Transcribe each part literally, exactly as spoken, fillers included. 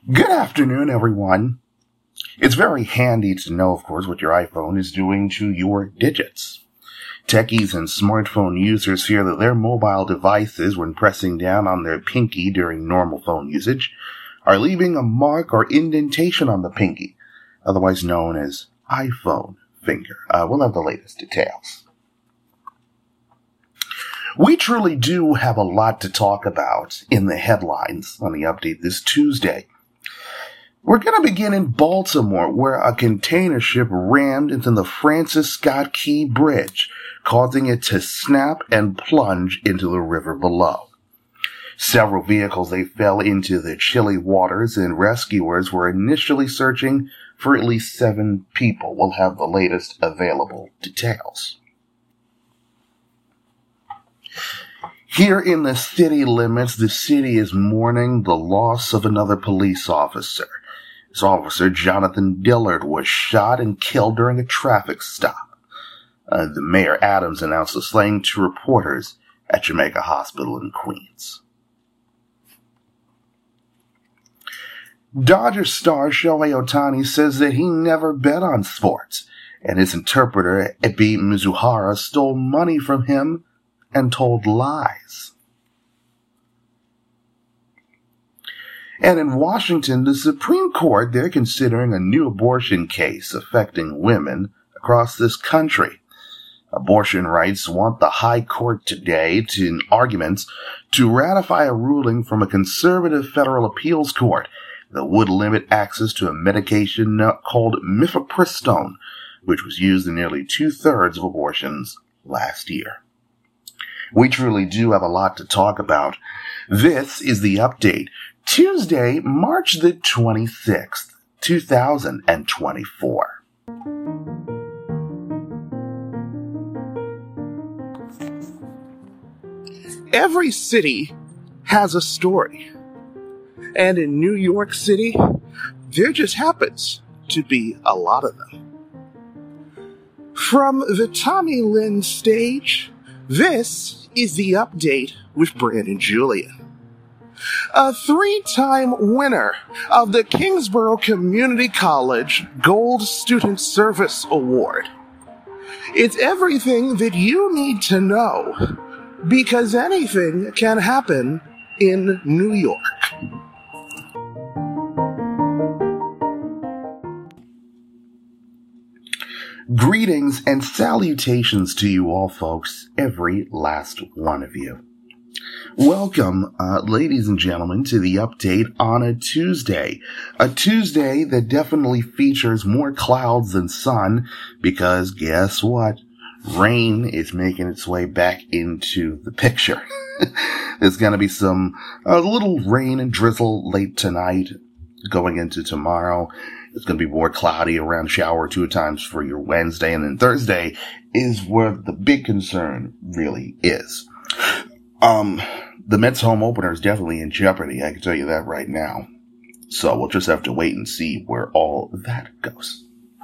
Good afternoon, everyone. It's very handy to know, of course, what your iPhone is doing to your digits. Techies and smartphone users fear that their mobile devices, when pressing down on their pinky during normal phone usage, are leaving a mark or indentation on the pinky, otherwise known as iPhone finger. Uh, we'll have the latest details. We truly do have a lot to talk about in the headlines on the update this Tuesday. We're going to begin in Baltimore, where a container ship rammed into the Francis Scott Key Bridge, causing it to snap and plunge into the river below. Several vehicles, they fell into the chilly waters, and rescuers were initially searching for at least seven people. We'll have the latest available details. Here in the city limits, the city is mourning the loss of another police officer. This officer, Jonathan Dillard, was shot and killed during a traffic stop. Uh, the Mayor Adams announced the slaying to reporters at Jamaica Hospital in Queens. Dodgers star Shohei Ohtani says that he never bet on sports, and his interpreter, Epi Mizuhara, stole money from him and told lies. And in Washington, the Supreme Court, they're considering a new abortion case affecting women across this country. Abortion rights want the High Court today to, in arguments, to ratify a ruling from a conservative federal appeals court that would limit access to a medication called mifepristone, which was used in nearly two-thirds of abortions last year. We truly do have a lot to talk about. This is the update. Tuesday, March the twenty-sixth, two thousand twenty-four. Every city has a story. And in New York City, there just happens to be a lot of them. From the Tommy Lynn stage, this is the update with Brandon Julian. A three-time winner of the Kingsborough Community College Gold Student Service Award. It's everything that you need to know, because anything can happen in New York. Greetings and salutations to you all, folks, every last one of you. Welcome, uh, ladies and gentlemen, to the update on a Tuesday. A Tuesday that definitely features more clouds than sun, because guess what? Rain is making its way back into the picture. There's going to be some a uh, little rain and drizzle late tonight, going into tomorrow. It's going to be more cloudy, around a shower or two times for your Wednesday. And then Thursday is where the big concern really is. Um, the Mets home opener is definitely in jeopardy. I can tell you that right now. So we'll just have to wait and see where all that goes.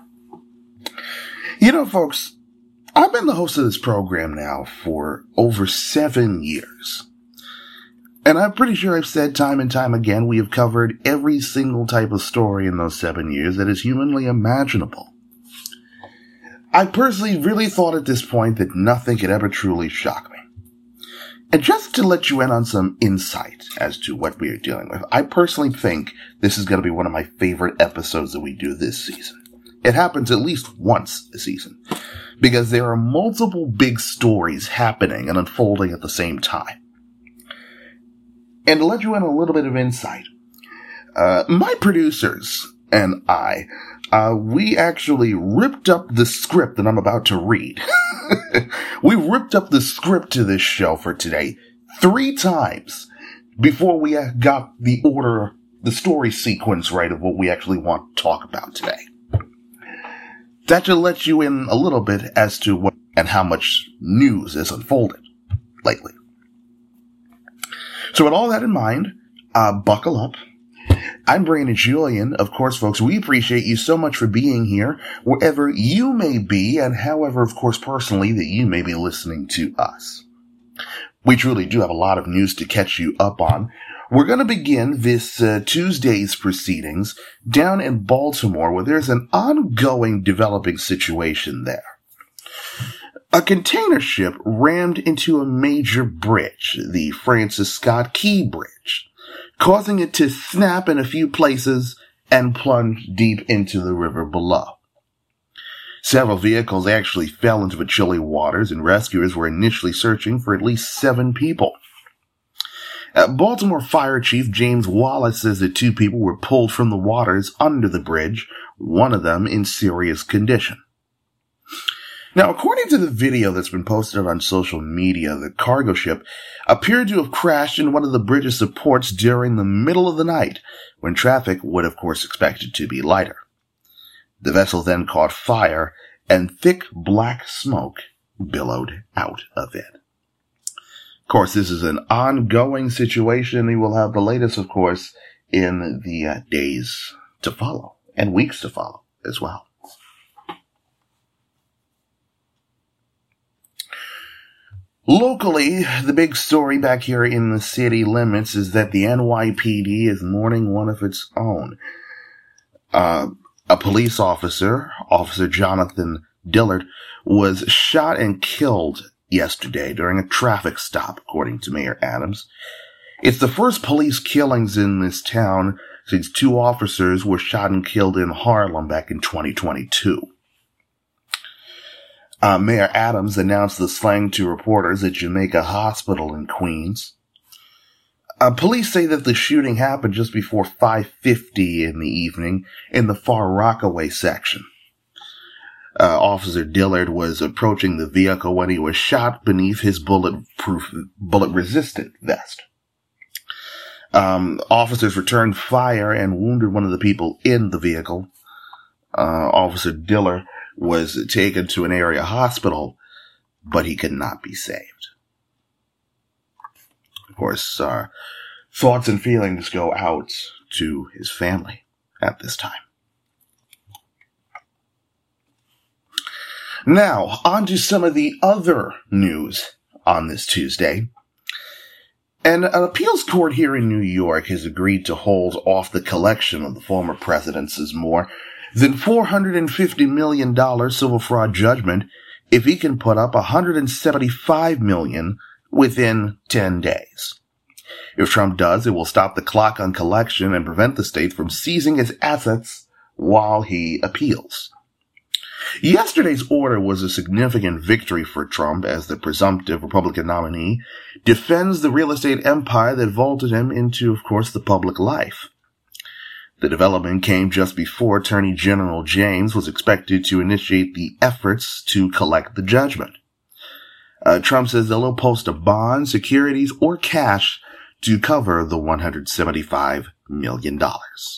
You know, folks, I've been the host of this program now for over seven years. And I'm pretty sure I've said time and time again, we have covered every single type of story in those seven years that is humanly imaginable. I personally really thought at this point that nothing could ever truly shock me. And just to let you in on some insight as to what we are dealing with, I personally think this is going to be one of my favorite episodes that we do this season. It happens at least once a season, because there are multiple big stories happening and unfolding at the same time. And to let you in a little bit of insight, uh, my producers and I, uh, we actually ripped up the script that I'm about to read. We ripped up the script to this show for today three times before we got the order, the story sequence right of what we actually want to talk about today. That should let you in a little bit as to what and how much news has unfolded lately. So with all that in mind, uh, buckle up. I'm Brandon Julian. Of course, folks, we appreciate you so much for being here, wherever you may be, and however, of course, personally, that you may be listening to us. We truly do have a lot of news to catch you up on. We're going to begin this uh, Tuesday's proceedings down in Baltimore, where there's an ongoing developing situation there. A container ship rammed into a major bridge, the Francis Scott Key Bridge, causing it to snap in a few places and plunge deep into the river below. Several vehicles actually fell into the chilly waters, and rescuers were initially searching for at least seven people. Uh, Baltimore Fire Chief James Wallace says that two people were pulled from the waters under the bridge, one of them in serious condition. Now, according to the video that's been posted on social media, the cargo ship appeared to have crashed in one of the bridge's supports during the middle of the night, when traffic would, of course, expect it to be lighter. The vessel then caught fire, and thick black smoke billowed out of it. Of course, this is an ongoing situation. We will have the latest, of course, in the uh, days to follow, and weeks to follow as well. Locally, the big story back here in the city limits is that the N Y P D is mourning one of its own. Uh, a police officer, Officer Jonathan Dillard, was shot and killed yesterday during a traffic stop, according to Mayor Adams. It's the first police killings in this town since two officers were shot and killed in Harlem back in twenty twenty-two. Uh, Mayor Adams announced the slaying to reporters at Jamaica Hospital in Queens. Uh, police say that the shooting happened just before five fifty in the evening in the Far Rockaway section. Uh, Officer Dillard was approaching the vehicle when he was shot beneath his bulletproof, bullet-resistant vest. Um, officers returned fire and wounded one of the people in the vehicle. Uh, Officer Dillard was taken to an area hospital, but he could not be saved. Of course, uh, thoughts and feelings go out to his family at this time. Now, on to some of the other news on this Tuesday. And an appeals court here in New York has agreed to hold off the collection of the former president's more than four hundred fifty million dollars civil fraud judgment if he can put up one hundred seventy-five million dollars within ten days. If Trump does, it will stop the clock on collection and prevent the state from seizing its assets while he appeals. Yesterday's order was a significant victory for Trump as the presumptive Republican nominee defends the real estate empire that vaulted him into, of course, the public life. The development came just before Attorney General James was expected to initiate the efforts to collect the judgment. Uh, Trump says that he'll post a bond, securities, or cash to cover the one hundred seventy-five million dollars.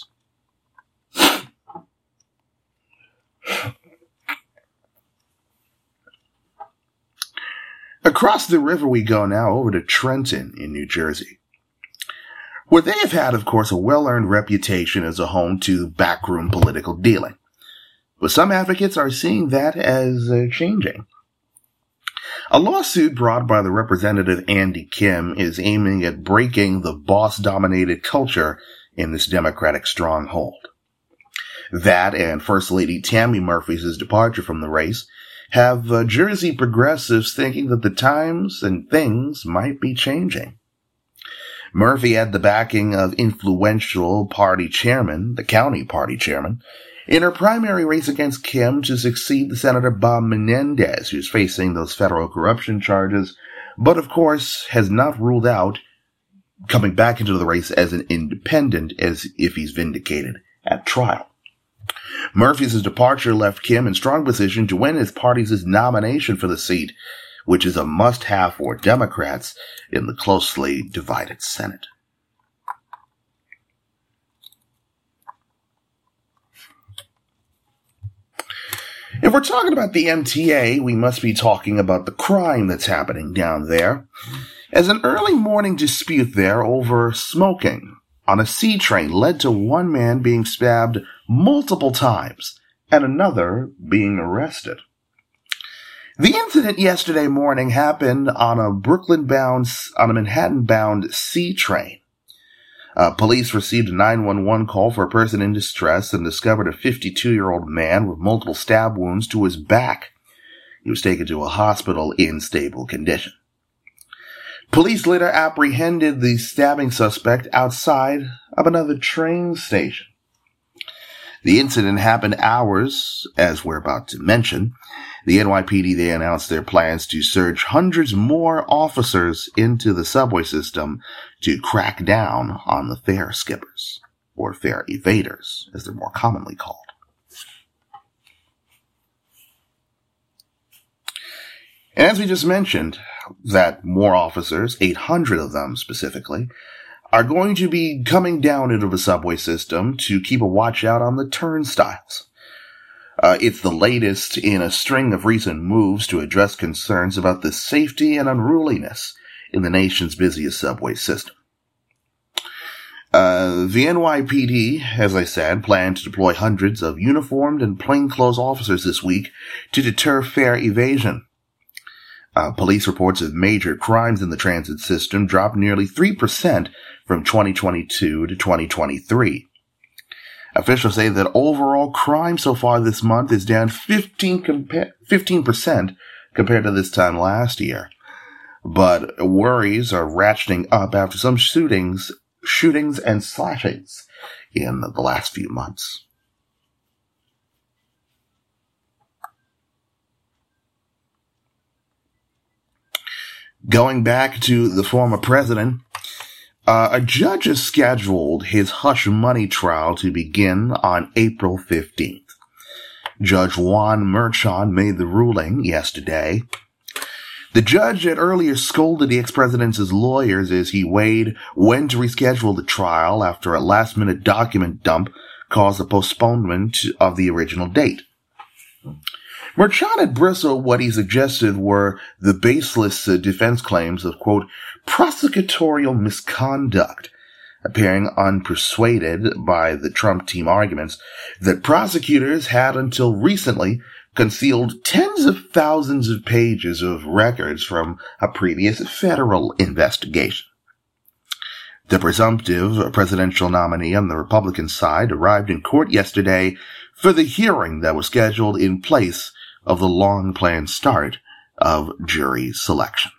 Across the river we go now over to Trenton in New Jersey, where they have had, of course, a well-earned reputation as a home to backroom political dealing. But some advocates are seeing that as uh, changing. A lawsuit brought by the Representative Andy Kim is aiming at breaking the boss-dominated culture in this Democratic stronghold. That and First Lady Tammy Murphy's departure from the race have uh, Jersey progressives thinking that the times and things might be changing. Murphy had the backing of influential party chairman, the county party chairman, in her primary race against Kim to succeed the Senator Bob Menendez, who's facing those federal corruption charges, but of course has not ruled out coming back into the race as an independent as if he's vindicated at trial. Murphy's departure left Kim in strong position to win his party's nomination for the seat, which is a must-have for Democrats in the closely divided Senate. If we're talking about the M T A, we must be talking about the crime that's happening down there, as an early morning dispute there over smoking on a C train led to one man being stabbed multiple times and another being arrested. The incident yesterday morning happened on a Brooklyn-bound, on a Manhattan-bound C train. Uh, police received a nine one one call for a person in distress and discovered a fifty-two-year-old man with multiple stab wounds to his back. He was taken to a hospital in stable condition. Police later apprehended the stabbing suspect outside of another train station. The incident happened hours, as we're about to mention. The N Y P D, they announced their plans to surge hundreds more officers into the subway system to crack down on the fare skippers, or fare evaders, as they're more commonly called. And as we just mentioned, that more officers, eight hundred of them specifically, are going to be coming down into the subway system to keep a watch out on the turnstiles. Uh, it's the latest in a string of recent moves to address concerns about the safety and unruliness in the nation's busiest subway system. Uh, the N Y P D, as I said, planned to deploy hundreds of uniformed and plainclothes officers this week to deter fare evasion. Uh, police reports of major crimes in the transit system dropped nearly three percent from twenty twenty-two to twenty twenty-three. Officials say that overall crime so far this month is down fifteen percent compared to this time last year. But worries are ratcheting up after some shootings, shootings and slashings in the last few months. Going back to the former president, uh, a judge has scheduled his hush money trial to begin on April fifteenth. Judge Juan Merchan made the ruling yesterday. The judge had earlier scolded the ex-president's lawyers as he weighed when to reschedule the trial after a last-minute document dump caused a postponement of the original date. Merchan had bristled what he suggested were the baseless uh, defense claims of, quote, prosecutorial misconduct, appearing unpersuaded by the Trump team arguments that prosecutors had until recently concealed tens of thousands of pages of records from a previous federal investigation. The presumptive presidential nominee on the Republican side arrived in court yesterday for the hearing that was scheduled in place of the long-planned start of jury selection.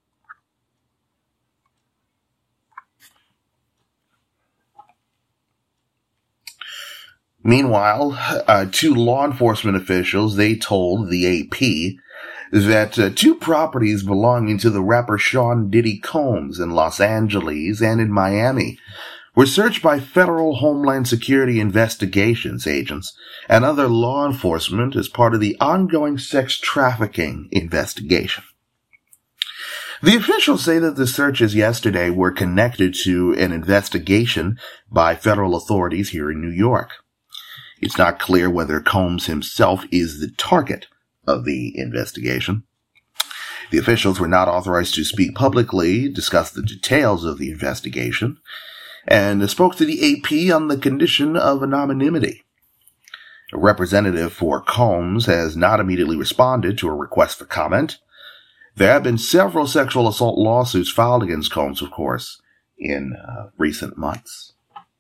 Meanwhile, uh, two law enforcement officials, they told the A P that uh, two properties belonging to the rapper Sean Diddy Combs in Los Angeles and in Miami were searched by federal Homeland Security investigations agents and other law enforcement as part of the ongoing sex trafficking investigation. The officials say that the searches yesterday were connected to an investigation by federal authorities here in New York. It's not clear whether Combs himself is the target of the investigation. The officials were not authorized to speak publicly, discuss the details of the investigation, and spoke to the A P on the condition of anonymity. A representative for Combs has not immediately responded to a request for comment. There have been several sexual assault lawsuits filed against Combs, of course, in uh, recent months.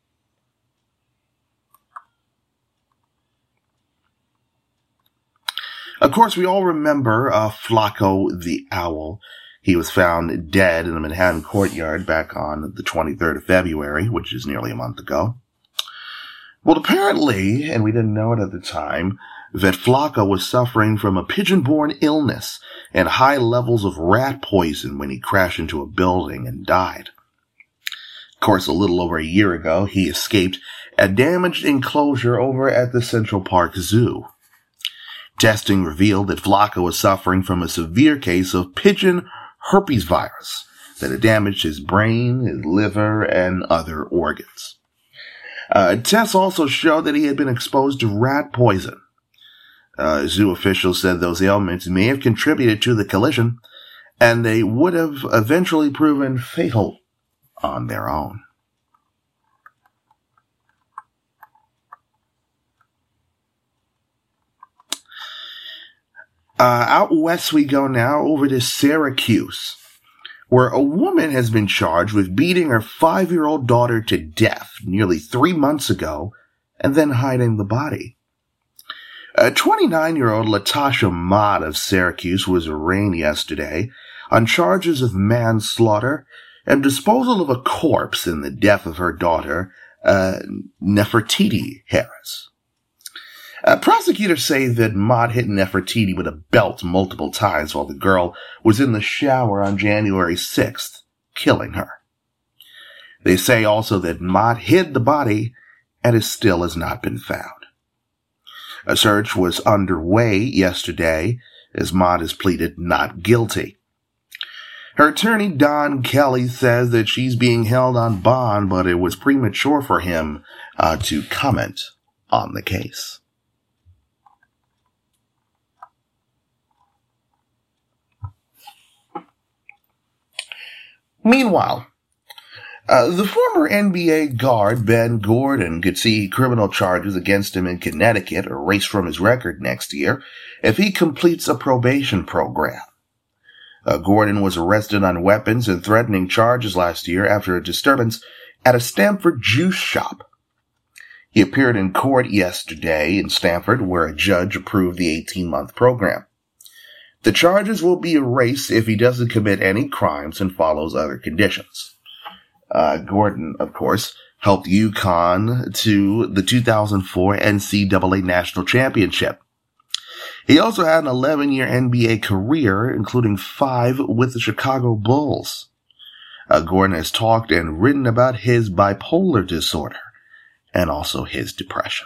Of course, we all remember uh, Flacco the Owl. He was found dead in the Manhattan courtyard back on the twenty-third of February, which is nearly a month ago. Well, apparently, and we didn't know it at the time, that Flacco was suffering from a pigeon-borne illness and high levels of rat poison when he crashed into a building and died. Of course, a little over a year ago, he escaped a damaged enclosure over at the Central Park Zoo. Testing revealed that Flacco was suffering from a severe case of pigeon herpes virus that had damaged his brain, his liver, and other organs. Uh, tests also showed that he had been exposed to rat poison. Uh, zoo officials said those ailments may have contributed to the collision, and they would have eventually proven fatal on their own. Uh, out west we go now, over to Syracuse, where a woman has been charged with beating her five-year-old daughter to death nearly three months ago and then hiding the body. A twenty-nine-year-old Latasha Mott of Syracuse was arraigned yesterday on charges of manslaughter and disposal of a corpse in the death of her daughter, uh, Nefertiti Harris. Uh, prosecutors say that Mott hit Nefertiti with a belt multiple times while the girl was in the shower on January sixth, killing her. They say also that Mott hid the body and it still has not been found. A search was underway yesterday as Mott has pleaded not guilty. Her attorney, Don Kelly, says that she's being held on bond, but it was premature for him uh, to comment on the case. Meanwhile, uh, the former N B A guard Ben Gordon could see criminal charges against him in Connecticut erased from his record next year if he completes a probation program. Uh, Gordon was arrested on weapons and threatening charges last year after a disturbance at a Stamford juice shop. He appeared in court yesterday in Stamford, where a judge approved the eighteen-month program. The charges will be erased if he doesn't commit any crimes and follows other conditions. Uh, Gordon, of course, helped UConn to the two thousand four N C double A National Championship. He also had an eleven-year N B A career, including five with the Chicago Bulls. Uh, Gordon has talked and written about his bipolar disorder and also his depression.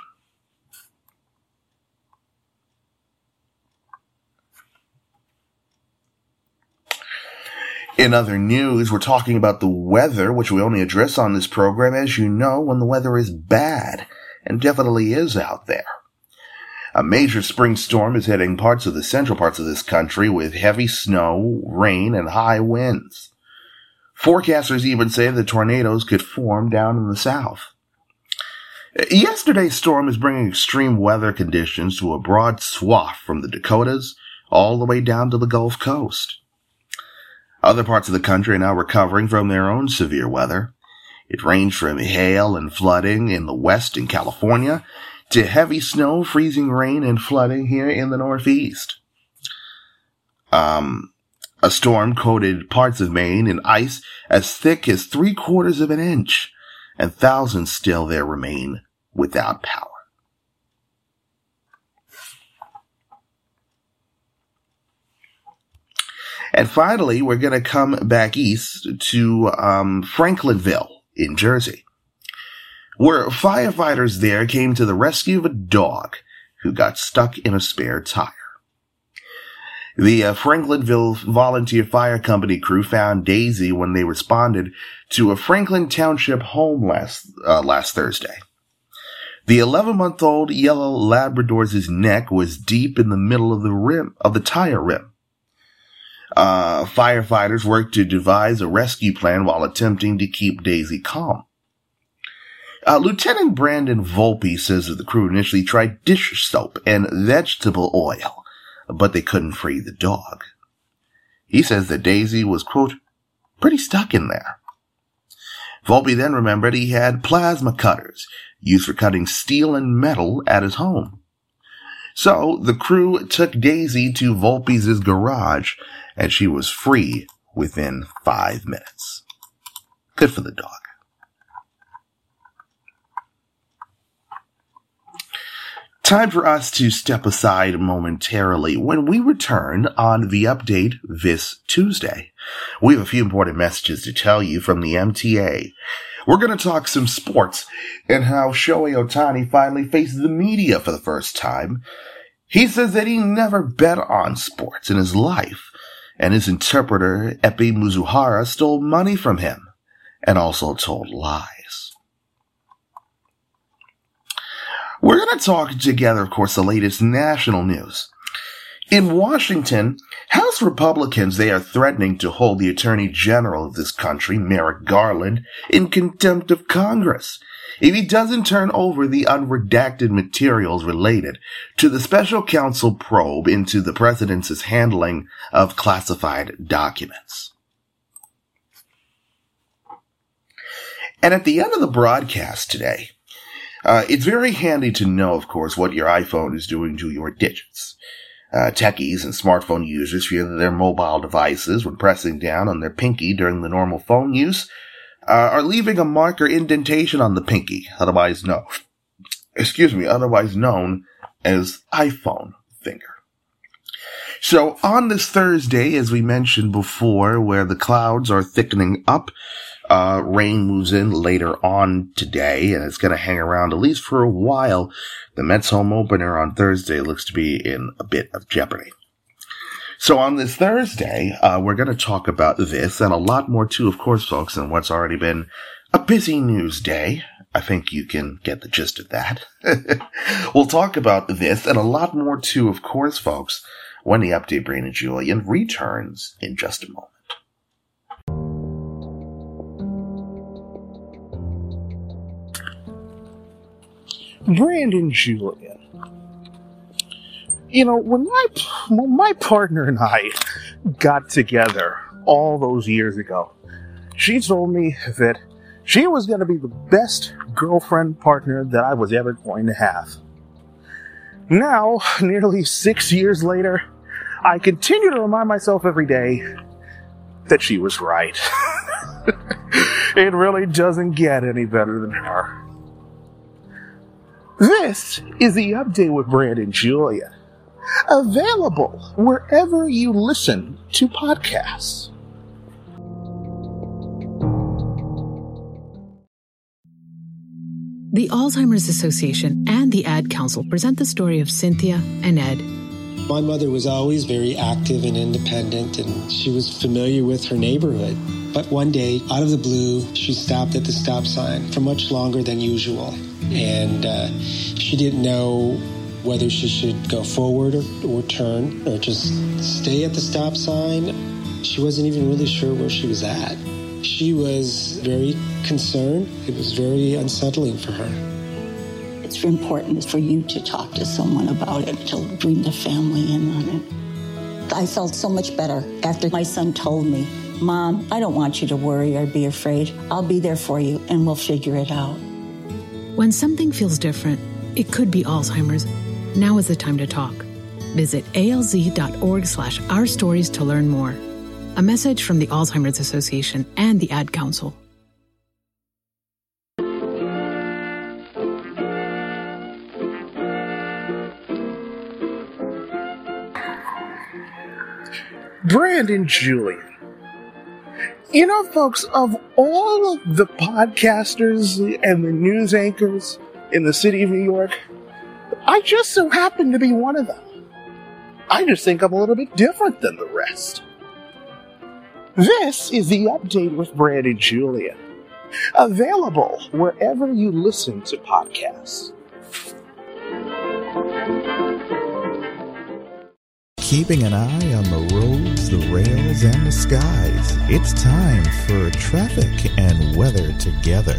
In other news, we're talking about the weather, which we only address on this program, as you know, when the weather is bad, and definitely is out there. A major spring storm is hitting parts of the central parts of this country with heavy snow, rain, and high winds. Forecasters even say that tornadoes could form down in the south. Yesterday's storm is bringing extreme weather conditions to a broad swath from the Dakotas all the way down to the Gulf Coast. Other parts of the country are now recovering from their own severe weather. It ranged from hail and flooding in the west in California to heavy snow, freezing rain, and flooding here in the Northeast. Um, a storm coated parts of Maine in ice as thick as three quarters of an inch, and thousands still there remain without power. And finally, we're going to come back east to um, Franklinville in Jersey, where firefighters there came to the rescue of a dog who got stuck in a spare tire. The uh, Franklinville Volunteer Fire Company crew found Daisy when they responded to a Franklin Township home last uh, last Thursday. The eleven-month-old yellow Labrador's neck was deep in the middle of the rim of the tire rim. Uh, firefighters worked to devise a rescue plan while attempting to keep Daisy calm. Uh, Lieutenant Brandon Volpe says that the crew initially tried dish soap and vegetable oil, but they couldn't free the dog. He says that Daisy was, quote, pretty stuck in there. Volpe then remembered he had plasma cutters used for cutting steel and metal at his home. So the crew took Daisy to Volpe's garage, and she was free within five minutes. Good for the dog. Time for us to step aside momentarily. When we return on The Update this Tuesday, we have a few important messages to tell you from the M T A. We're going to talk some sports and how Shohei Ohtani finally faces the media for the first time. He says that he never bet on sports in his life, and his interpreter, Epi Mizuhara, stole money from him and also told lies. We're going to talk together, of course, the latest national news. In Washington, House Republicans, they are threatening to hold the Attorney General of this country, Merrick Garland, in contempt of Congress if he doesn't turn over the unredacted materials related to the special counsel probe into the president's handling of classified documents. And at the end of the broadcast today, uh, it's very handy to know, of course, what your iPhone is doing to your digits. Uh, techies and smartphone users fear that their mobile devices, when pressing down on their pinky during the normal phone use, uh, are leaving a mark or indentation on the pinky, otherwise known, excuse me, otherwise known as iPhone finger. So on this Thursday, as we mentioned before, where the clouds are thickening up, uh, rain moves in later on today, and it's going to hang around at least for a while. The Mets home opener on Thursday looks to be in a bit of jeopardy. So on this Thursday, uh, we're going to talk about this and a lot more too, of course, folks, in what's already been a busy news day. I think you can get the gist of that. We'll talk about this and a lot more too, of course, folks, when the Update Brain and Julian returns in just a moment. Brandon Julian. You know, when my when my partner and I got together all those years ago, she told me that she was going to be the best girlfriend partner that I was ever going to have. Now, nearly six years later, I continue to remind myself every day that she was right. It really doesn't get any better than her. This is the Update with Brandon Julian, available wherever you listen to podcasts. The Alzheimer's Association and the Ad Council present the story of Cynthia and Ed. My mother was always very active and independent, and she was familiar with her neighborhood. But one day, out of the blue, she stopped at the stop sign for much longer than usual. And uh, she didn't know whether she should go forward or, or turn or just stay at the stop sign. She wasn't even really sure where she was at. She was very concerned. It was very unsettling for her. It's important for you to talk to someone about it, to bring the family in on it. I felt so much better after my son told me, Mom, I don't want you to worry or be afraid. I'll be there for you and we'll figure it out. When something feels different, it could be Alzheimer's. Now is the time to talk. Visit alz.org slash our stories to learn more. A message from the Alzheimer's Association and the Ad Council. Brandon Julian. You know, folks, of all of the podcasters and the news anchors in the city of New York, I just so happen to be one of them. I just think I'm a little bit different than the rest. This is the Update with Brandon Julian, available wherever you listen to podcasts. Keeping an eye on the roads, the rails, and the skies, it's time for traffic and weather together.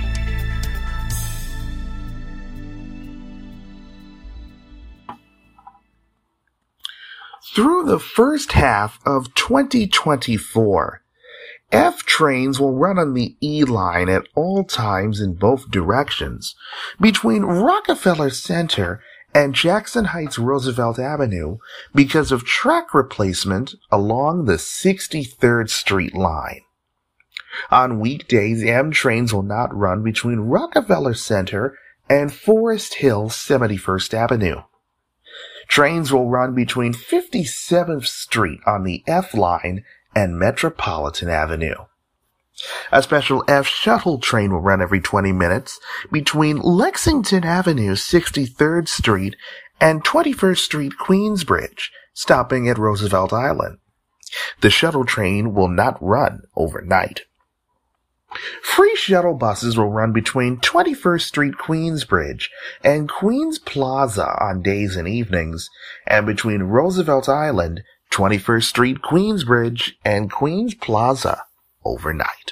Through the first half of twenty twenty-four, F trains will run on the E line at all times in both directions between Rockefeller Center and Jackson Heights Roosevelt Avenue because of track replacement along the sixty-third Street line. On weekdays, M trains will not run between Rockefeller Center and Forest Hill seventy-first Avenue. Trains will run between fifty-seventh Street on the F line and Metropolitan Avenue. A special F shuttle train will run every twenty minutes between Lexington Avenue, sixty-third Street, and twenty-first Street Queensbridge, stopping at Roosevelt Island. The shuttle train will not run overnight. Free shuttle buses will run between twenty-first Street Queensbridge and Queens Plaza on days and evenings, and between Roosevelt Island, twenty-first Street Queensbridge, and Queens Plaza overnight.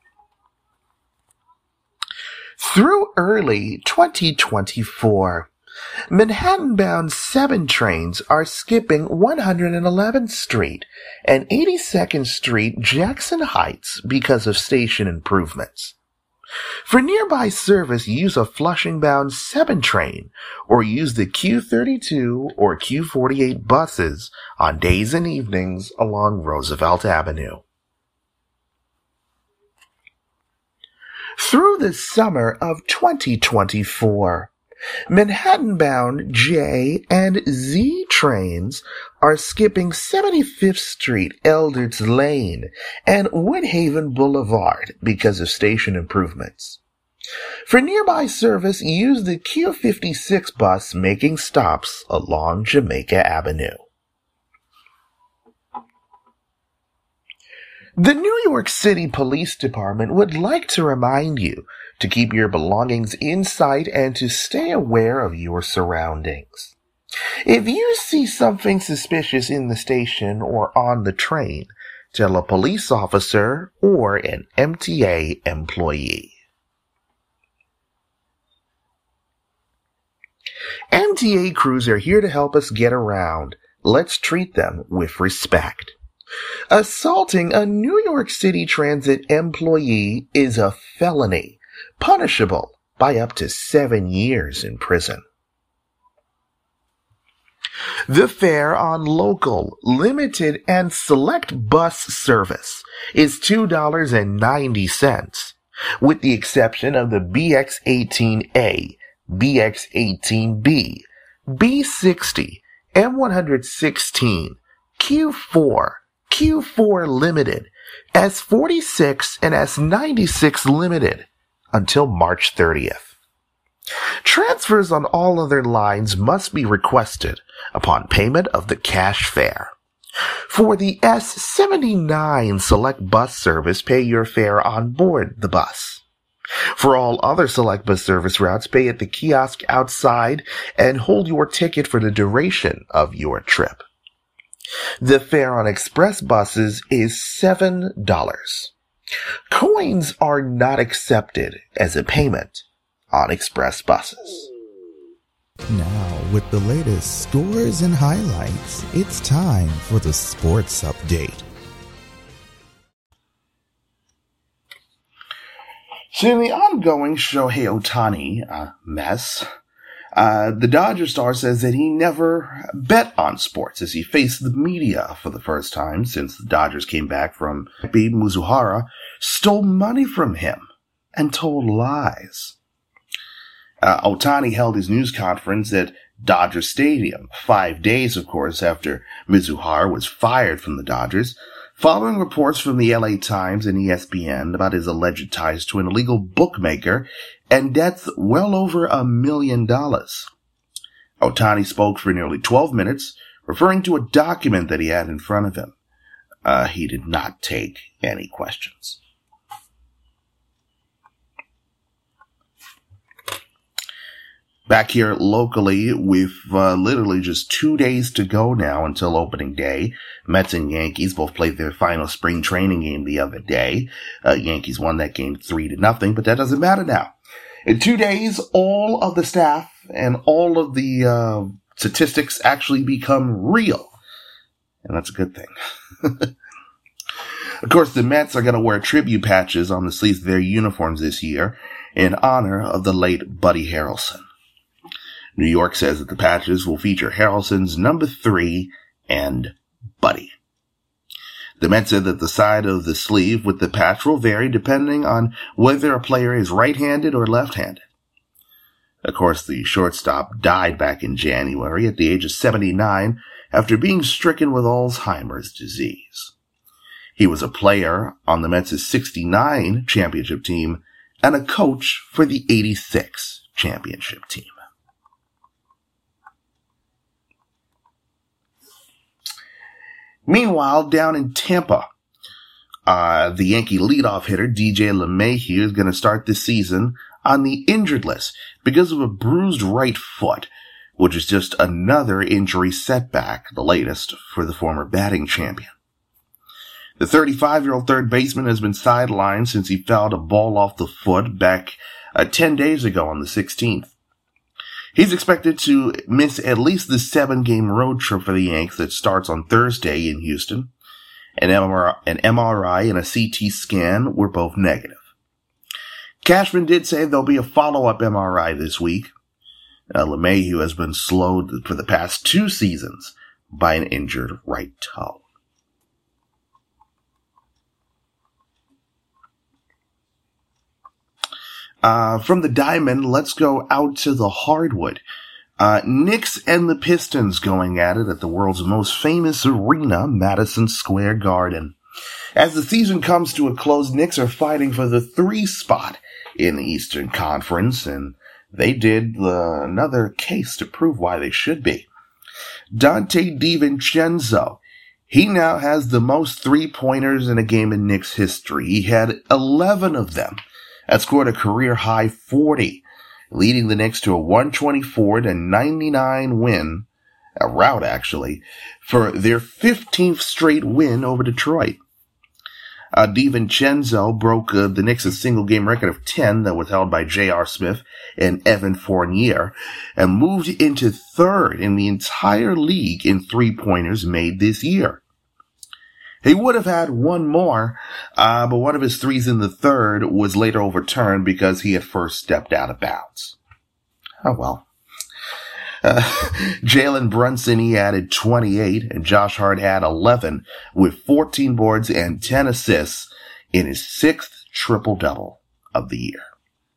Through early twenty twenty-four, Manhattan-bound seven trains are skipping one hundred eleventh Street and eighty-second Street Jackson Heights because of station improvements. For nearby service, use a Flushing-bound seven train or use the Q thirty-two or Q forty-eight buses on days and evenings along Roosevelt Avenue. Through the summer of twenty twenty-four, Manhattan-bound J and Z trains are skipping seventy-fifth Street, Eldredge Lane, and Woodhaven Boulevard because of station improvements. For nearby service, use the Q fifty-six bus making stops along Jamaica Avenue. The New York City Police Department would like to remind you to keep your belongings in sight and to stay aware of your surroundings. If you see something suspicious in the station or on the train, tell a police officer or an M T A employee. M T A crews are here to help us get around. Let's treat them with respect. Assaulting a New York City Transit employee is a felony, punishable by up to seven years in prison. The fare on local, limited, and select bus service is two dollars and ninety cents, with the exception of the B X eighteen A, B X eighteen B, B sixty, M one sixteen, Q four, Q four Limited, S forty-six, and S ninety-six Limited until March thirtieth. Transfers on all other lines must be requested upon payment of the cash fare. For the S seventy-nine Select Bus Service, pay your fare on board the bus. For all other Select Bus Service routes, pay at the kiosk outside and hold your ticket for the duration of your trip. The fare on express buses is seven dollars. Coins are not accepted as a payment on express buses. Now, with the latest scores and highlights, it's time for the sports update. So in the ongoing Shohei Ohtani uh, mess, uh, the Dodger star says that he never bet on sports as he faced the media for the first time since the Dodgers came back from Babe Mizuhara, stole money from him, and told lies. Uh, Ohtani held his news conference at Dodger Stadium, five days, of course, after Mizuhara was fired from the Dodgers, following reports from the L A Times and E S P N about his alleged ties to an illegal bookmaker and debts well over a million dollars. Ohtani spoke for nearly twelve minutes, referring to a document that he had in front of him. Uh, he did not take any questions. Back here locally, with uh, literally just two days to go now until opening day, Mets and Yankees both played their final spring training game the other day. Uh, Yankees won that game three to nothing, but that doesn't matter now. In two days, all of the staff and all of the uh, statistics actually become real, and that's a good thing. Of course, the Mets are going to wear tribute patches on the sleeves of their uniforms this year in honor of the late Buddy Harrelson. New York says that the patches will feature Harrelson's number three and Buddy. The Mets said that the side of the sleeve with the patch will vary depending on whether a player is right-handed or left-handed. Of course, the shortstop died back in January at the age of seventy-nine after being stricken with Alzheimer's disease. He was a player on the Mets' sixty-nine championship team and a coach for the eighty-six championship team. Meanwhile, down in Tampa, uh, the Yankee leadoff hitter D J LeMahieu is going to start this season on the injured list because of a bruised right foot, which is just another injury setback, the latest for the former batting champion. The thirty-five-year-old third baseman has been sidelined since he fouled a ball off the foot back uh, ten days ago on the sixteenth. He's expected to miss at least the seven-game road trip for the Yanks that starts on Thursday in Houston. An M R I, an M R I and a C T scan were both negative. Cashman did say there'll be a follow-up M R I this week. Uh, LeMahieu has been slowed for the past two seasons by an injured right toe. Uh, from the diamond, let's go out to the hardwood. Uh, Knicks and the Pistons going at it at the world's most famous arena, Madison Square Garden. As the season comes to a close, Knicks are fighting for the three spot in the Eastern Conference, and they did uh, another case to prove why they should be. Dante DiVincenzo, he now has the most three-pointers in a game in Knicks history. He had eleven of them. That scored a career-high forty, leading the Knicks to a one twenty-four to ninety-nine win, a rout actually, for their fifteenth straight win over Detroit. Uh, DiVincenzo broke uh, the Knicks' single-game record of ten that was held by J R. Smith and Evan Fournier, and moved into third in the entire league in three-pointers made this year. He would have had one more, uh, but one of his threes in the third was later overturned because he had first stepped out of bounds. Oh well. Uh, Jalen Brunson, he added twenty-eight, and Josh Hart had eleven, with fourteen boards and ten assists in his sixth triple-double of the year.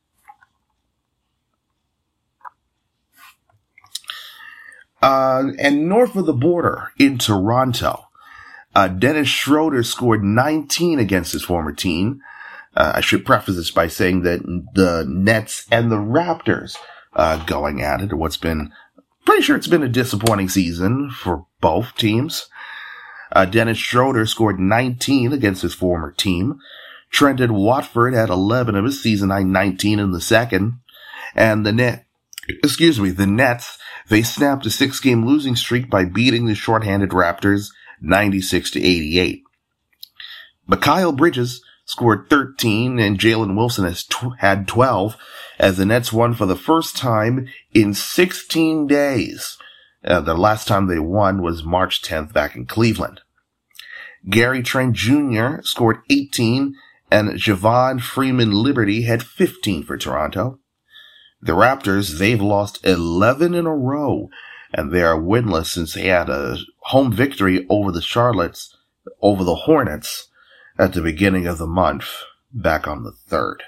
Uh, and north of the border in Toronto, Uh, Dennis Schroeder scored nineteen against his former team. Uh, I should preface this by saying that the Nets and the Raptors uh, going at it, what's been, pretty sure it's been a disappointing season for both teams. Uh, Dennis Schroeder scored nineteen against his former team. Trenton Watford had eleven of his season-high nineteen in the second. And the Net, excuse me, the Nets, they snapped a six-game losing streak by beating the shorthanded Raptors ninety-six to eighty-eight. Mikal Bridges scored thirteen and Jalen Wilson has tw- had twelve as the Nets won for the first time in sixteen days. Uh, the last time they won was March tenth back in Cleveland. Gary Trent Junior scored eighteen and Javon Freeman Liberty had fifteen for Toronto. The Raptors, they've lost eleven in a row, and they are winless since they had a home victory over the Charlottes, over the Hornets, at the beginning of the month, back on the third.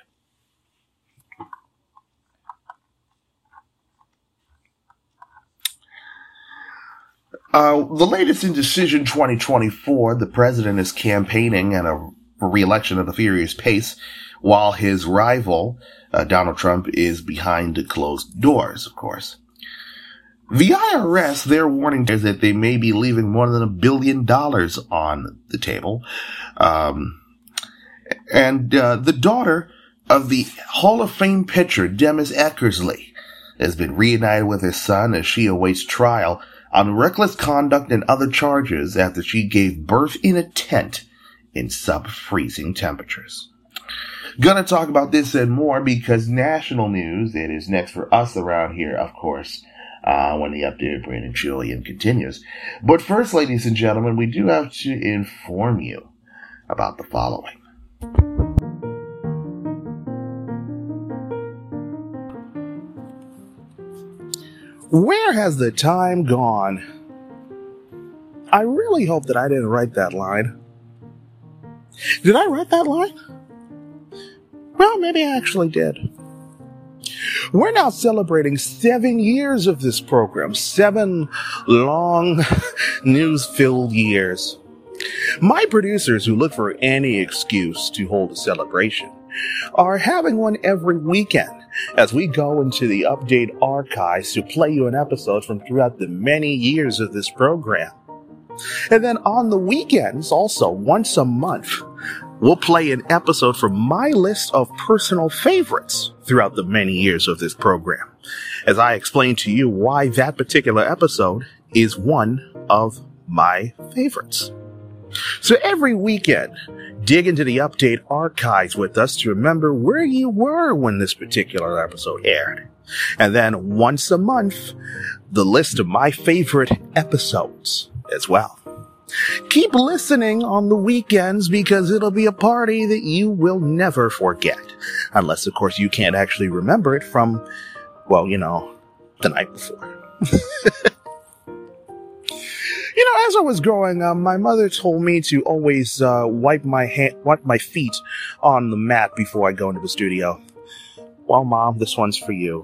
Uh, the latest in Decision twenty twenty-four, the president is campaigning at a re-election at a furious pace, while his rival, uh, Donald Trump, is behind closed doors, of course. The I R S, their warning is that they may be leaving more than a billion dollars on the table. Um, and uh, the daughter of the Hall of Fame pitcher, Demis Eckersley, has been reunited with her son as she awaits trial on reckless conduct and other charges after she gave birth in a tent in sub-freezing temperatures. Gonna talk about this and more because national news, it is next for us around here, of course, uh, when the updated Brandon Julian continues. But first, ladies and gentlemen, we do have to inform you about the following. Where has the time gone? I really hope that I didn't write that line. Did I write that line? Well, maybe I actually did. We're now celebrating seven years of this program. Seven long, news-filled years. My producers, who look for any excuse to hold a celebration, are having one every weekend as we go into the Update archives to play you an episode from throughout the many years of this program. And then on the weekends, also once a month, we'll play an episode from my list of personal favorites throughout the many years of this program, as I explain to you why that particular episode is one of my favorites. So every weekend, dig into the Update archives with us to remember where you were when this particular episode aired. And then once a month, the list of my favorite episodes as well. Keep listening on the weekends because it'll be a party that you will never forget. Unless, of course, you can't actually remember it from, well, you know, the night before. You know, as I was growing up, my mother told me to always uh, wipe my hand, wipe my feet on the mat before I go into the studio. Well, Mom, this one's for you.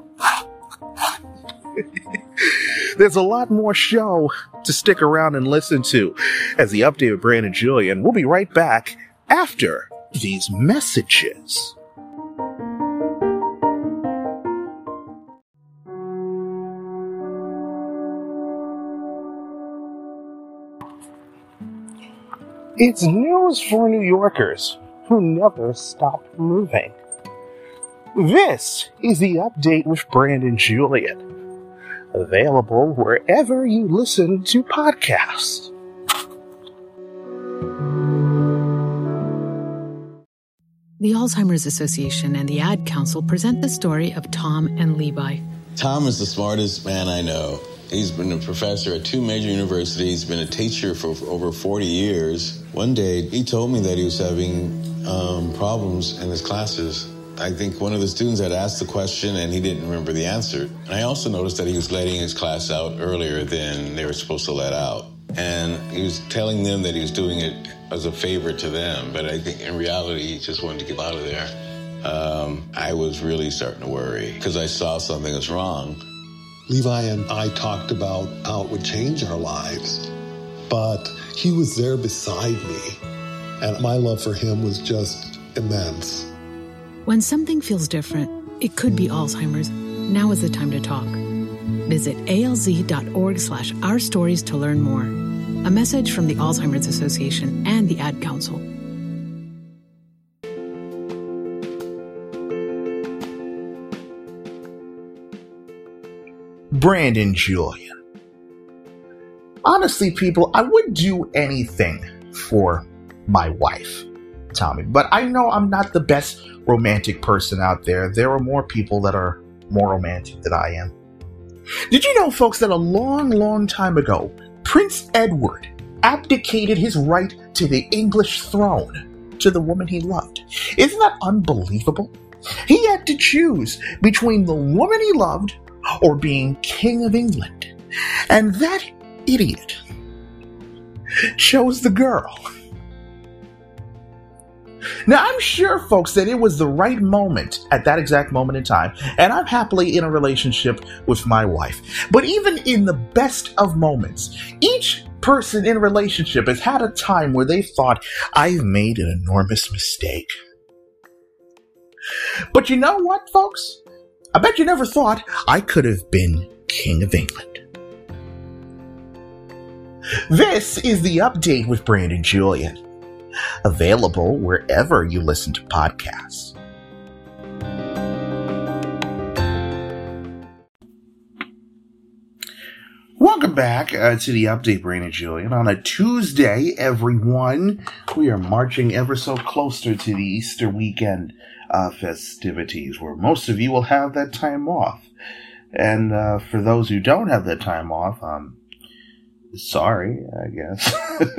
There's a lot more show to stick around and listen to as the update with Brandon Julian. We'll be right back after these messages. It's news for New Yorkers who never stop moving. This is the update with Brandon Julian. Available wherever you listen to podcasts. The Alzheimer's Association and the Ad Council present the story of Tom and Levi. Tom is the smartest man I know. He's been a professor at two major universities, been a teacher for over forty years. One day, he told me that he was having um, problems in his classes. I think one of the students had asked the question and he didn't remember the answer. And I also noticed that he was letting his class out earlier than they were supposed to let out. And he was telling them that he was doing it as a favor to them. But I think in reality, he just wanted to get out of there. Um, I was really starting to worry because I saw something was wrong. Levi and I talked about how it would change our lives, but he was there beside me, and my love for him was just immense. When something feels different, it could be Alzheimer's. Now is the time to talk. Visit alz.org slash our stories to learn more. A message from the Alzheimer's Association and the Ad Council. Brandon Julian. Honestly, people, I would do anything for my wife, Tommy, but I know I'm not the best romantic person out there. There are more people that are more romantic than I am. Did you know, folks, that a long, long time ago, Prince Edward abdicated his right to the English throne to the woman he loved? Isn't that unbelievable? He had to choose between the woman he loved or being King of England. And that idiot chose the girl. Now, I'm sure, folks, that it was the right moment at that exact moment in time, and I'm happily in a relationship with my wife. But even in the best of moments, each person in a relationship has had a time where they thought, I've made an enormous mistake. But you know what, folks? I bet you never thought I could have been King of England. This is the update with Brandon Julian. Available wherever you listen to podcasts. Welcome back uh, to the update, Brandon Julian. On a Tuesday, everyone, we are marching ever so closer to the Easter weekend uh, festivities, where most of you will have that time off. And uh, for those who don't have that time off, um, sorry, I guess.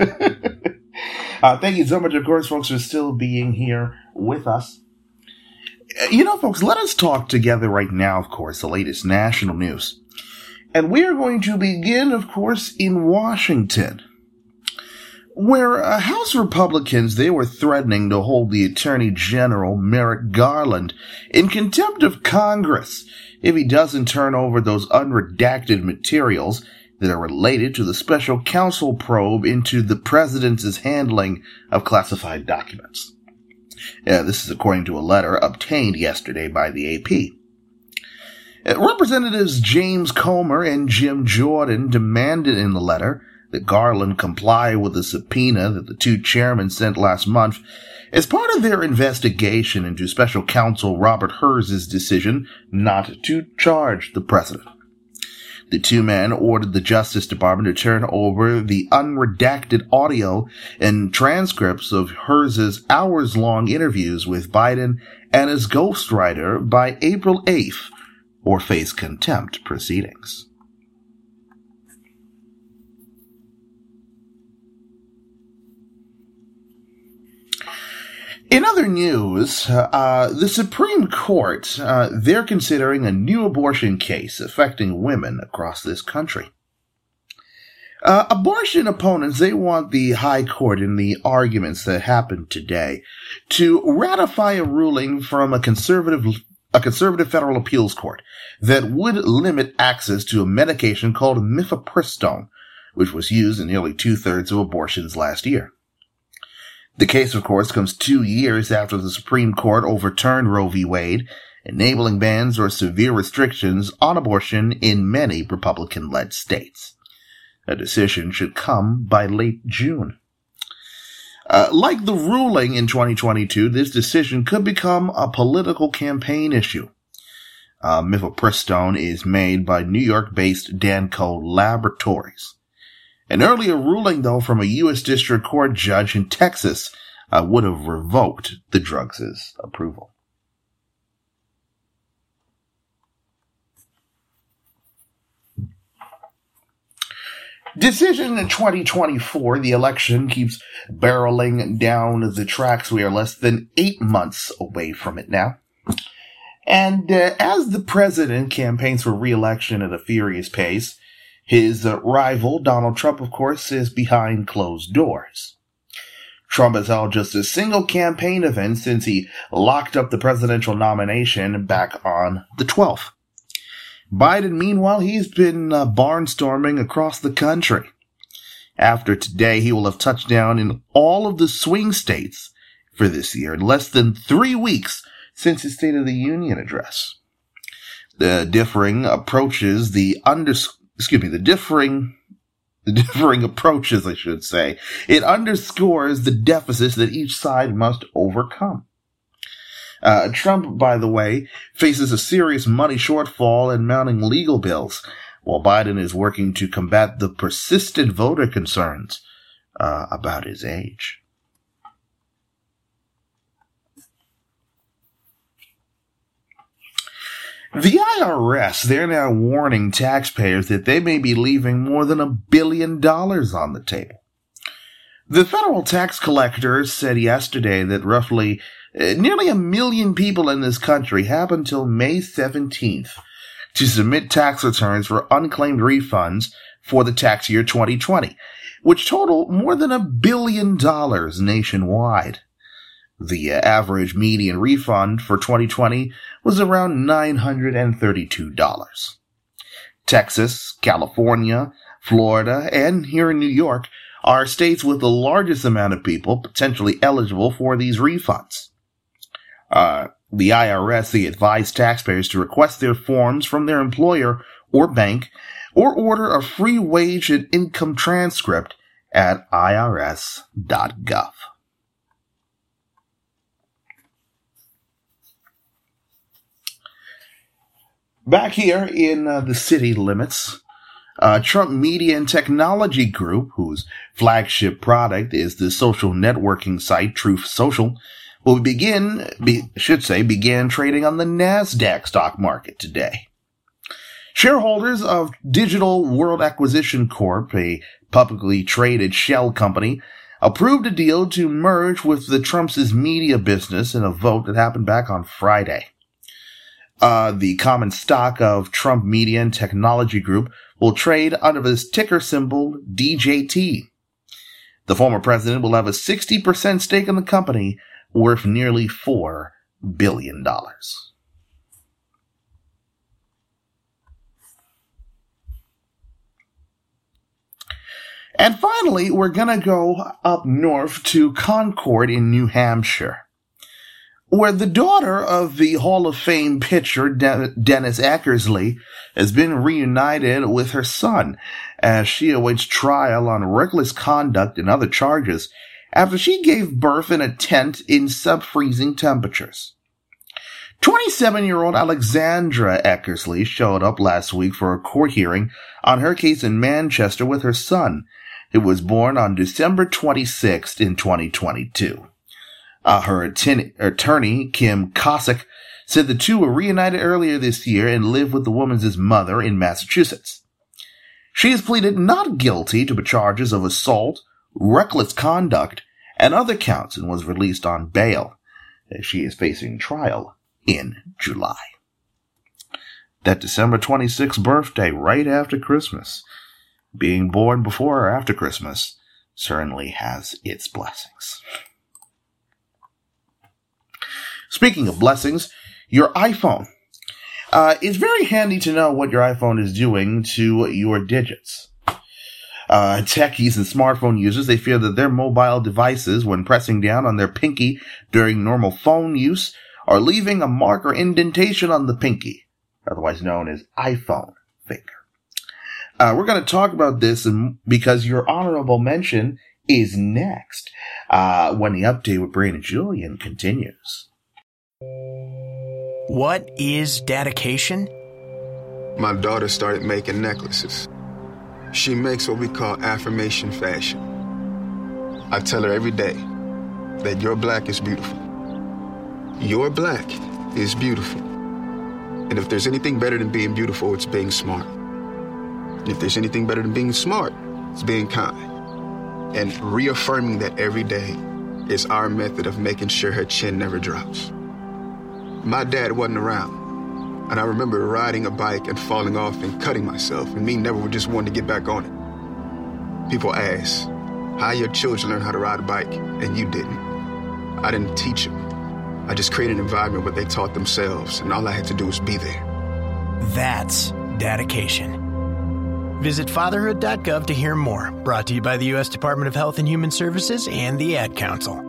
uh, thank you so much, of course, folks, for still being here with us. You know, folks, let us talk together right now, of course, the latest national news. And we are going to begin, of course, in Washington, where uh, House Republicans, they were threatening to hold the Attorney General, Merrick Garland, in contempt of Congress if he doesn't turn over those unredacted materials that are related to the special counsel probe into the president's handling of classified documents. Uh, this is according to a letter obtained yesterday by the A P. Uh, Representatives James Comer and Jim Jordan demanded in the letter that Garland comply with the subpoena that the two chairmen sent last month as part of their investigation into special counsel Robert Herz's decision not to charge the president. The two men ordered the Justice Department to turn over the unredacted audio and transcripts of Herz's hours-long interviews with Biden and his ghostwriter by April eighth, or face contempt proceedings. In other news, uh, the Supreme Court, uh, they're considering a new abortion case affecting women across this country. Uh, abortion opponents, they want the High Court in the arguments that happened today to ratify a ruling from a conservative, a conservative federal appeals court that would limit access to a medication called mifepristone, which was used in nearly two-thirds of abortions last year. The case, of course, comes two years after the Supreme Court overturned Roe v. Wade, enabling bans or severe restrictions on abortion in many Republican-led states. A decision should come by late June. Uh, like the ruling in twenty twenty-two, this decision could become a political campaign issue. Uh, mifepristone is made by New York-based Danco Laboratories. An earlier ruling, though, from a U S District Court judge in Texas uh, would have revoked the drug's approval. Decision in twenty twenty-four, the election keeps barreling down the tracks. We are less than eight months away from it now. And uh, as the president campaigns for re-election at a furious pace, his uh, rival, Donald Trump, of course, is behind closed doors. Trump has held just a single campaign event since he locked up the presidential nomination back on the twelfth. Biden, meanwhile, he's been uh, barnstorming across the country. After today, he will have touched down in all of the swing states for this year in less than three weeks since his State of the Union address. The differing approaches, the under, excuse me, the differing, the differing approaches, I should say, it underscores the deficits that each side must overcome. Uh, Trump, by the way, faces a serious money shortfall and mounting legal bills, while Biden is working to combat the persistent voter concerns uh, about his age. The I R S, they're now warning taxpayers that they may be leaving more than a billion dollars on the table. The federal tax collector said yesterday that roughly uh, nearly a million people in this country have until May seventeenth to submit tax returns for unclaimed refunds for the tax year twenty twenty, which total more than a billion dollars nationwide. The uh, average median refund for twenty twenty was around nine hundred thirty-two dollars. Texas, California, Florida, and here in New York are states with the largest amount of people potentially eligible for these refunds. Uh, the I R S, they advised taxpayers to request their forms from their employer or bank, or order a free wage and income transcript at I R S dot gov. Back here in uh, the city limits, uh, Trump Media and Technology Group, whose flagship product is the social networking site Truth Social, will begin, be, should say, began trading on the NASDAQ stock market today. Shareholders of Digital World Acquisition Corp, a publicly traded shell company, approved a deal to merge with the Trump's media business in a vote that happened back on Friday. Uh, the common stock of Trump Media and Technology Group will trade under this ticker symbol D J T. The former president will have a sixty percent stake in the company worth nearly four billion dollars. And finally, we're gonna go up north to Concord in New Hampshire, where the daughter of the Hall of Fame pitcher De- Dennis Eckersley has been reunited with her son as she awaits trial on reckless conduct and other charges after she gave birth in a tent in sub-freezing temperatures. twenty-seven-year-old Alexandra Eckersley showed up last week for a court hearing on her case in Manchester with her son, who was born on December twenty-sixth in twenty twenty-two. Uh, her atten- attorney, Kim Cossack, said the two were reunited earlier this year and lived with the woman's mother in Massachusetts. She has pleaded not guilty to the charges of assault, reckless conduct, and other counts and was released on bail. She is facing trial in July. That December twenty-sixth birthday, right after Christmas, being born before or after Christmas, certainly has its blessings. Speaking of blessings, your iPhone. Uh, it's very handy to know what your iPhone is doing to your digits. Uh, techies and smartphone users, they fear that their mobile devices, when pressing down on their pinky during normal phone use, are leaving a mark or indentation on the pinky, otherwise known as iPhone finger. Uh, we're going to talk about this because your honorable mention is next, uh, when the update with Brandon Julian continues. What is dedication? My daughter started making necklaces. She makes what we call affirmation fashion. I tell her every day that your black is beautiful. Your black is beautiful. And if there's anything better than being beautiful, it's being smart. And if there's anything better than being smart, it's being kind. And reaffirming that every day is our method of making sure her chin never drops. My dad wasn't around. And I remember riding a bike and falling off and cutting myself, and me never just wanting to get back on it. People ask, how your children learn how to ride a bike, and you didn't. I didn't teach them. I just created an environment where they taught themselves, and all I had to do was be there. That's dedication. Visit fatherhood dot gov to hear more. Brought to you by the U S Department of Health and Human Services and the Ad Council.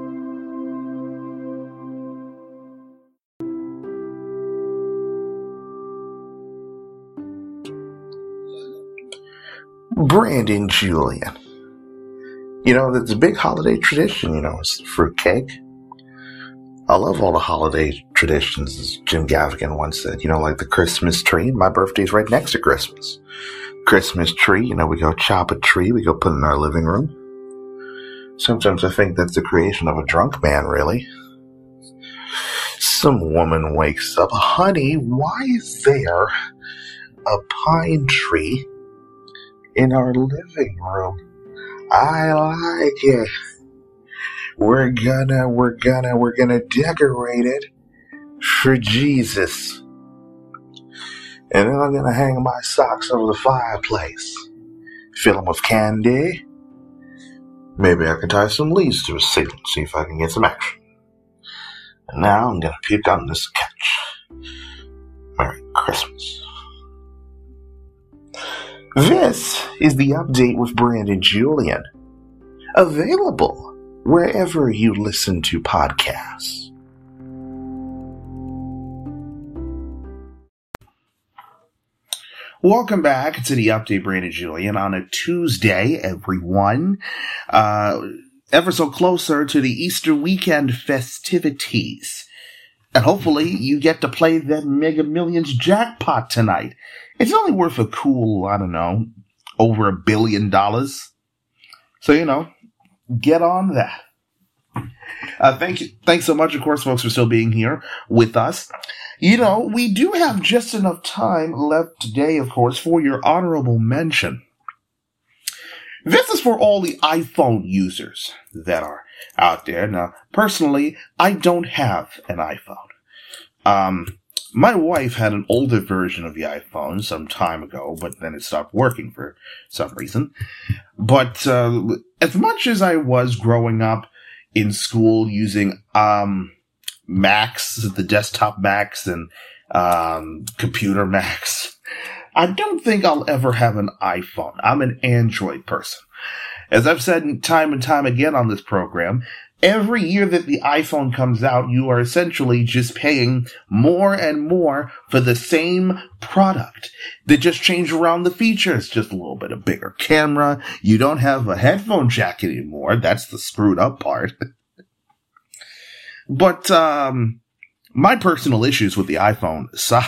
Brandon Julian. You know, it's a big holiday tradition, you know, it's the fruitcake. I love all the holiday traditions, as Jim Gaffigan once said. You know, like the Christmas tree. My birthday's right next to Christmas. Christmas tree, you know, we go chop a tree, we go put it in our living room. Sometimes I think that's the creation of a drunk man, really. Some woman wakes up, honey, why is there a pine tree in our living room? I like it. We're gonna, we're gonna, we're gonna decorate it for Jesus. And then I'm gonna hang my socks over the fireplace. Fill them with candy. Maybe I can tie some leaves to a ceiling, see if I can get some action. And now I'm gonna puke on this couch. Merry Christmas. This is the update with Brandon Julian. Available wherever you listen to podcasts. Welcome back to the update, Brandon Julian, on a Tuesday, everyone. Uh, ever so closer to the Easter weekend festivities. And hopefully you get to play that Mega Millions jackpot tonight. It's only worth a cool, I don't know, over a billion dollars. So, you know, get on that. Uh, thank you. Thanks so much, of course, folks, for still being here with us. You know, we do have just enough time left today, of course, for your honorable mention. This is for all the iPhone users that are out there. Now, personally, I don't have an iPhone. Um, my wife had an older version of the iPhone some time ago, but then it stopped working for some reason. But uh, as much as I was growing up in school using um, Macs, the desktop Macs and um, computer Macs, I don't think I'll ever have an iPhone. I'm an Android person. As I've said time and time again on this program, every year that the iPhone comes out, you are essentially just paying more and more for the same product. They just change around the features. Just a little bit of bigger camera. You don't have a headphone jack anymore. That's the screwed up part. But um, my personal issues with the iPhone aside,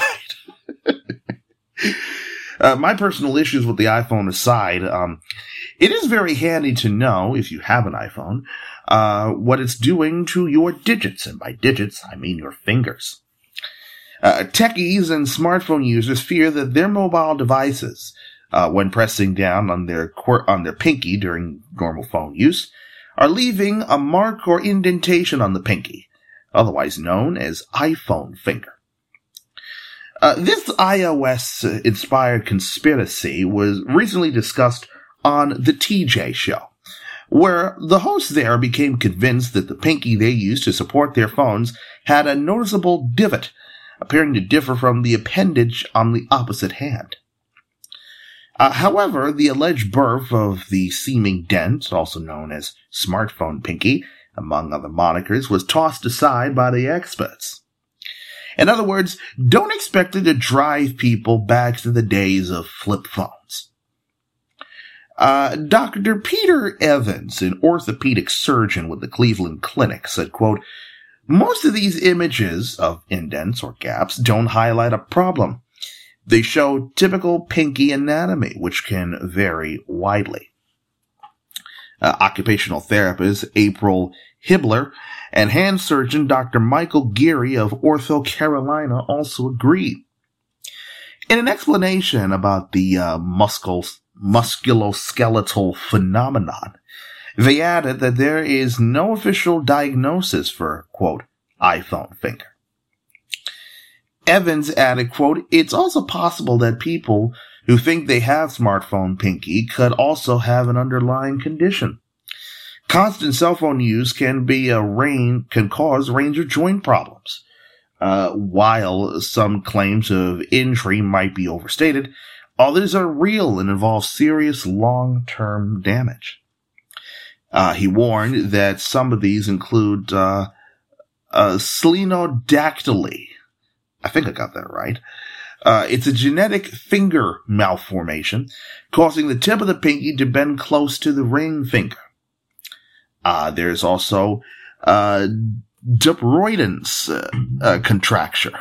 uh, my personal issues with the iPhone aside, um, it is very handy to know, if you have an iPhone, uh, what it's doing to your digits. And by digits, I mean your fingers. Uh, techies and smartphone users fear that their mobile devices, uh, when pressing down on their qu- on their pinky during normal phone use, are leaving a mark or indentation on the pinky, otherwise known as iPhone finger. Uh, this iOS-inspired conspiracy was recently discussed on The T J Show, where the host there became convinced that the pinky they used to support their phones had a noticeable divot, appearing to differ from the appendage on the opposite hand. Uh, however, the alleged birth of the seeming dent, also known as smartphone pinky, among other monikers, was tossed aside by the experts. In other words, don't expect it to drive people back to the days of flip phones. Uh, Doctor Peter Evans, an orthopedic surgeon with the Cleveland Clinic, said, quote, "Most of these images of indents or gaps don't highlight a problem. They show typical pinky anatomy, which can vary widely." Uh, occupational therapist April Hibler and hand surgeon Doctor Michael Geary of Ortho Carolina also agreed. In an explanation about the uh, muscle, musculoskeletal phenomenon, they added that there is no official diagnosis for, quote, iPhone finger. Evans added, quote, "It's also possible that people who think they have smartphone pinky could also have an underlying condition. Constant cell phone use can be a range, can cause a range of joint problems. Uh, while some claims of injury might be overstated, others are real and involve serious long-term damage." Uh, he warned that some of these include uh, uh, slenodactyly. I think I got that right. Uh, it's a genetic finger malformation, causing the tip of the pinky to bend close to the ring finger. Uh, there's also uh, Dupuytren's uh, uh, contracture,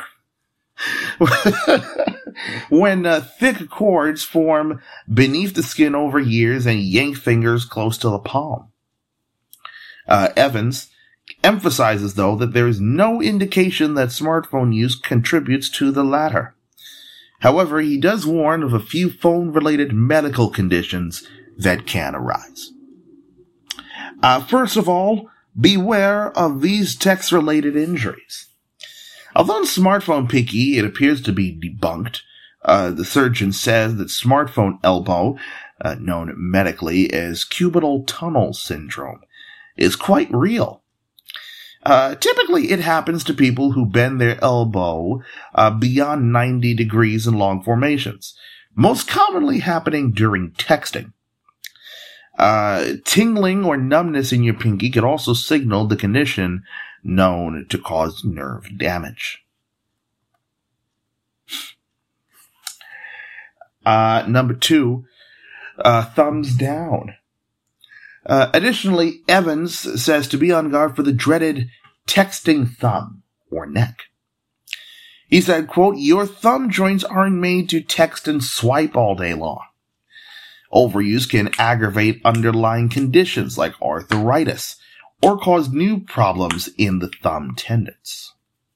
when uh, thick cords form beneath the skin over years and yank fingers close to the palm. Uh, Evans emphasizes, though, that there is no indication that smartphone use contributes to the latter. However, he does warn of a few phone-related medical conditions that can arise. Uh, first of all, beware of these text-related injuries. Although in smartphone pinky it appears to be debunked, uh, the surgeon says that smartphone elbow, uh, known medically as cubital tunnel syndrome, is quite real. Uh, typically it happens to people who bend their elbow uh, beyond ninety degrees in long formations, most commonly happening during texting. Uh, tingling or numbness in your pinky could also signal the condition known to cause nerve damage. Uh, number two, uh, thumbs down. Uh, additionally, Evans says to be on guard for the dreaded texting thumb or neck. He said, quote, "Your thumb joints aren't made to text and swipe all day long. Overuse can aggravate underlying conditions like arthritis or cause new problems in the thumb tendons."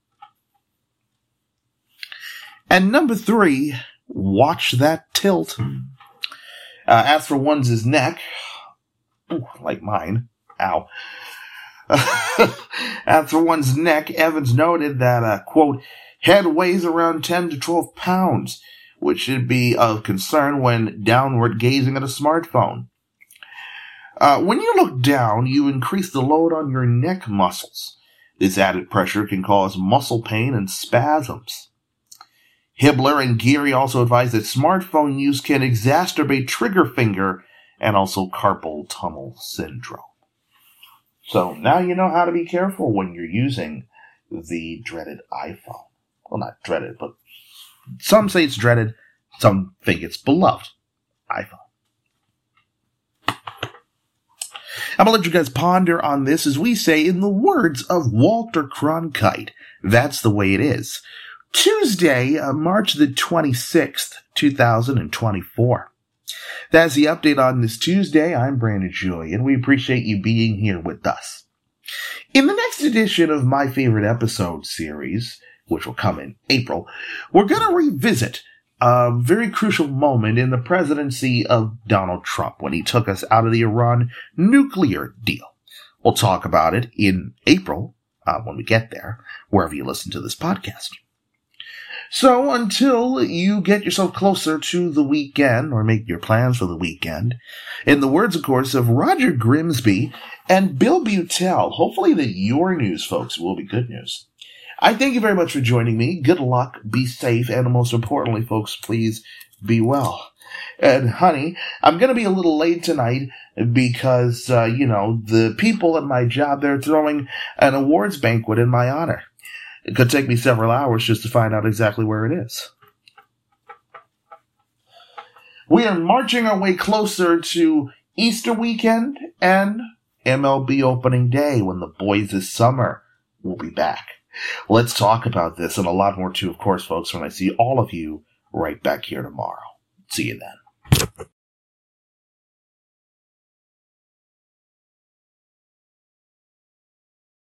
And number three, watch that tilt. Uh, as for one's neck, ooh, like mine, ow. As for one's neck, Evans noted that, uh, quote, "head weighs around ten to twelve pounds, which should be of concern when downward gazing at a smartphone. Uh, when you look down, you increase the load on your neck muscles. This added pressure can cause muscle pain and spasms." Hibler and Geary also advised that smartphone use can exacerbate trigger finger and also carpal tunnel syndrome. So now you know how to be careful when you're using the dreaded iPhone. Well, not dreaded, but some say it's dreaded, some think it's beloved iPhone. I'm going to let you guys ponder on this as we say in the words of Walter Cronkite, that's the way it is. Tuesday, uh, March the twenty-sixth, two thousand twenty-four. That's the update on this Tuesday. I'm Brandon Julian. We appreciate you being here with us. In the next edition of My Favorite Episode series, which will come in April, we're going to revisit a very crucial moment in the presidency of Donald Trump when he took us out of the Iran nuclear deal. We'll talk about it in April, uh, when we get there, wherever you listen to this podcast. So until you get yourself closer to the weekend, or make your plans for the weekend, in the words, of course, of Roger Grimsby and Bill Butel, hopefully that your news, folks, will be good news. I thank you very much for joining me. Good luck, be safe, and most importantly, folks, please be well. And honey, I'm going to be a little late tonight because, uh, you know, the people at my job, they're throwing an awards banquet in my honor. It could take me several hours just to find out exactly where it is. We are marching our way closer to Easter weekend and M L B opening day when the boys this summer will be back. Let's talk about this and a lot more too, of course, folks, when I see all of you right back here tomorrow. See you then.